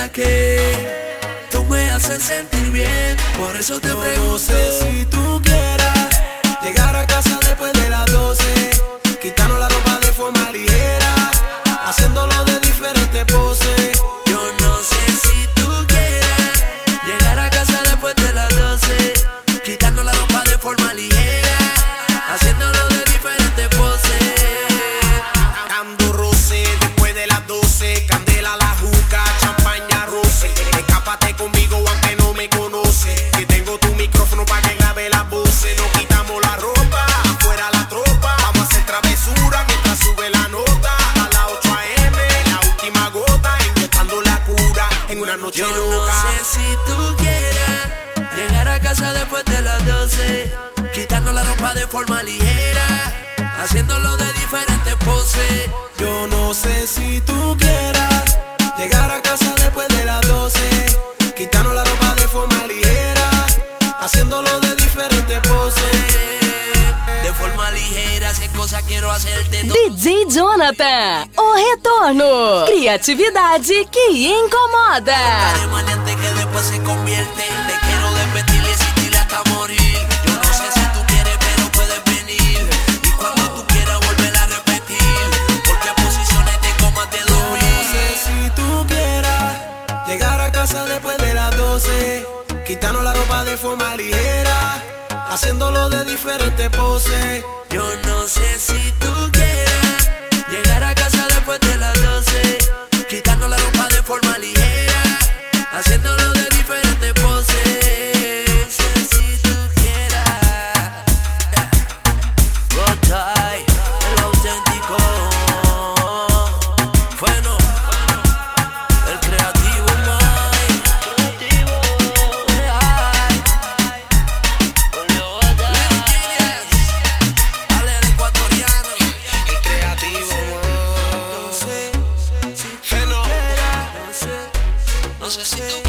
verdad que tú me haces sentir bien. Por eso te pregunto, no sé si tú quieras llegar a casa después de las 12, quitarnos la ropa de forma ligera, haciéndolo de diferentes poses. yo no sé si tú quieras llegar a casa después de las 12, quitarnos la ropa de forma ligera, haciéndolo de diferentes poses. Dando roce después de las 12, candela la juca, champaña roce. Escápate conmigo aunque no me conoces, que tengo tu micrófono para que grabe las voces. Nos quitamos la ropa, afuera la tropa, vamos a hacer travesura mientras sube la nota. A las 8 AM, la última gota, inyectando la cura en una noche Yo loca. no sé si tú quieras llegar a casa después de las 12, quitarnos la ropa de forma ligera, haciéndolo de diferentes poses. Yo no sé si tú quieras llegar a casa después de las 12, quitarnos la ropa de forma ligera, haciéndolo de diferentes poses. De forma ligera, si cosa quiero hacerte DJ Jonathan, o retorno. Criatividade que incomoda. de maleante que después se convierte. Te quiero desvestir y existir hasta morir. Yo no sé si tú quieres, pero puedes venir. Y cuando tú quieras volver a repetir, porque posiciones tengo más de Yo no sé 2000. si tú quieras llegar a casa después de las 12, quitarnos la ropa de forma ligera, haciéndolo de diferentes poses. Yo no sé si tú quieras llegar a casa después de las 12, quitarnos la ropa de forma ligera, haciéndolo de diferentes poses. Si tú quieras, Gotay, el auténtico, bueno, el creativo, el ecuatoriano, El creativo, no sé si Feno. no sé si tú